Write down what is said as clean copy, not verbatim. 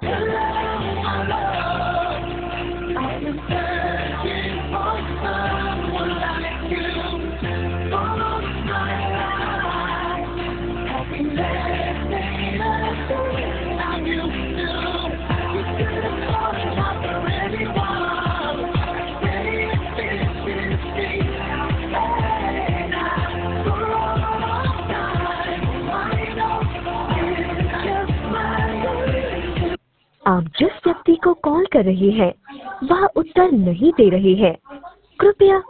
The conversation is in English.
आप जिस व्यक्ति को कॉल कर रही हैं, वह उत्तर नहीं दे रही है। कृपया